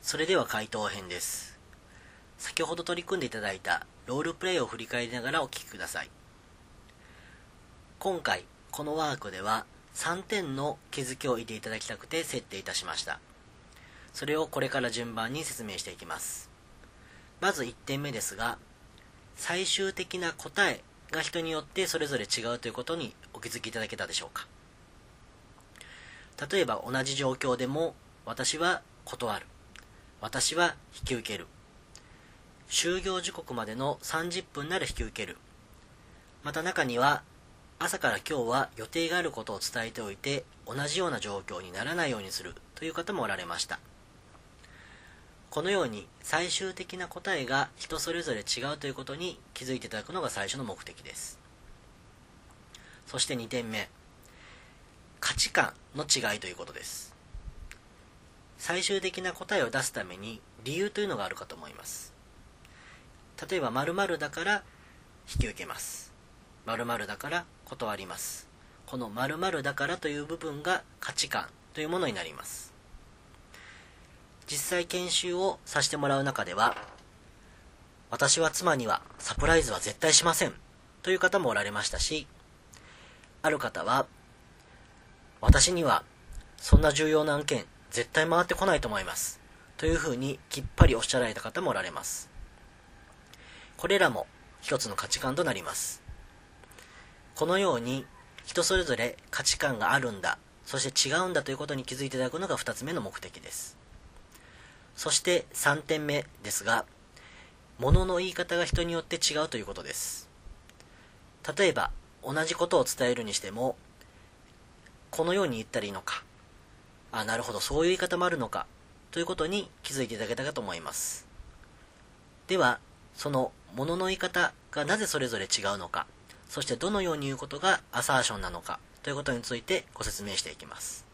それでは回答編です。先ほど取り組んでいただいたロールプレイを振り返りながらお聞きください。今回このワークでは3点の気づきを得ていただきたくて設定いたしました。それをこれから順番に説明していきます。まず1点目ですが、最終的な答えが人によってそれぞれ違うということにお気づきいただけたでしょうか。例えば同じ状況でも、私は断る、私は引き受ける、就業時刻までの30分なら引き受ける、また中には朝から今日は予定があることを伝えておいて同じような状況にならないようにするという方もおられました。このように最終的な答えが人それぞれ違うということに気づいていただくのが最初の目的です。そして2点目、価値観の違いということです。最終的な答えを出すために理由というのがあるかと思います。例えば〇〇だから引き受けます、〇〇だから断ります。この〇〇だからという部分が価値観というものになります。実際研修をさせてもらう中では、私は妻にはサプライズは絶対しませんという方もおられましたし、ある方は私にはそんな重要な案件絶対回ってこないと思いますというふうにきっぱりおっしゃられた方もおられます。これらも一つの価値観となります。このように人それぞれ価値観があるんだ、そして違うんだということに気づいていただくのが2つ目の目的です。そして3点目ですが、物の言い方が人によって違うということです。例えば同じことを伝えるにしても、このように言ったらいいのか、なるほど、そういう言い方もあるのかということに気づいていただけたかと思います。ではその物の言い方がなぜそれぞれ違うのか、そしてどのように言うことがアサーションなのかということについてご説明していきます。